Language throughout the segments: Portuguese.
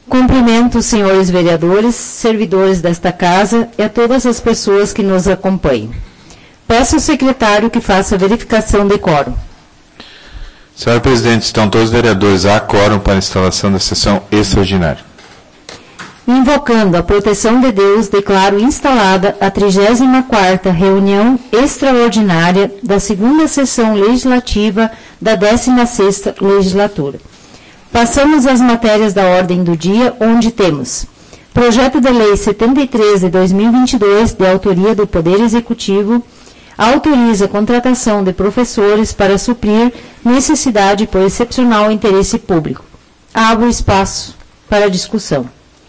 Cumprimento os senhores vereadores, servidores desta casa e a todas as pessoas que nos acompanham. Peço ao secretário que faça a verificação de quórum. Senhor presidente, estão todos os vereadores a quórum para a instalação da sessão extraordinária. Invocando a proteção de Deus, declaro instalada a 34ª reunião extraordinária da 2ª sessão legislativa da 16ª legislatura. Passamos às matérias da ordem do dia, onde temos Projeto de Lei 73 de 2022, de autoria do Poder Executivo, autoriza a contratação de professores para suprir necessidade por excepcional interesse público. Abro espaço para discussão.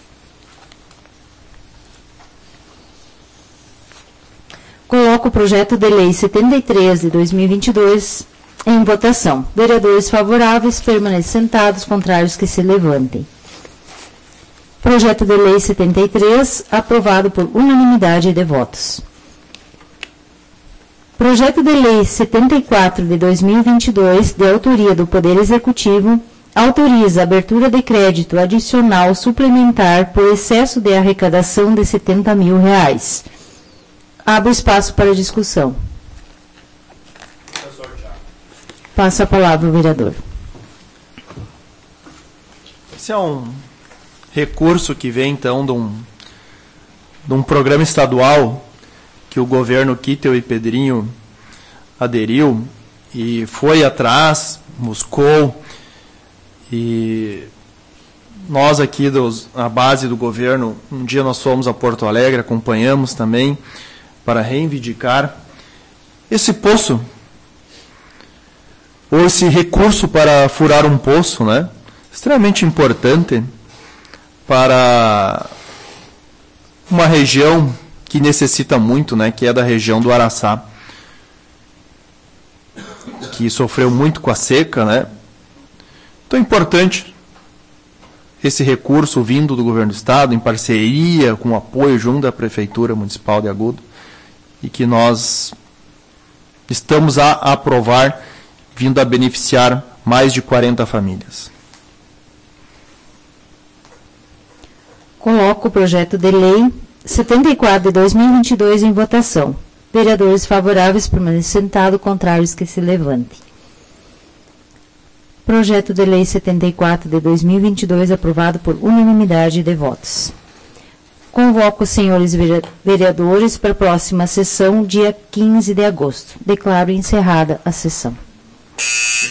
Coloco o projeto de lei 73 de 2022 em votação. Vereadores favoráveis, permaneçam sentados, contrários que se levantem. Projeto de lei 73, aprovado por unanimidade de votos. Projeto de lei 74 de 2022, de autoria do Poder Executivo, autoriza a abertura de crédito adicional suplementar por excesso de arrecadação de R$70 mil. Abro espaço para discussão. Passo a palavra ao vereador. Esse é um recurso que vem, então, de um programa estadual que o governo Kittel e Pedrinho aderiu e foi atrás, buscou, e nós aqui, a base do governo, um dia nós fomos a Porto Alegre, acompanhamos também, para reivindicar esse poço, ou esse recurso para furar um poço, né? Extremamente importante para uma região que necessita muito, né? Que é da região do Araçá, que sofreu muito com a seca, né? Então é importante esse recurso vindo do governo do estado, em parceria, com apoio junto da Prefeitura Municipal de Agudo, e que nós estamos a aprovar, vindo a beneficiar mais de 40 famílias. Coloco o projeto de lei 74 de 2022 em votação. Vereadores favoráveis, permaneçam sentados, contrários que se levantem. Projeto de lei 74 de 2022 aprovado por unanimidade de votos. Convoco os senhores vereadores para a próxima sessão, dia 15 de agosto. Declaro encerrada a sessão.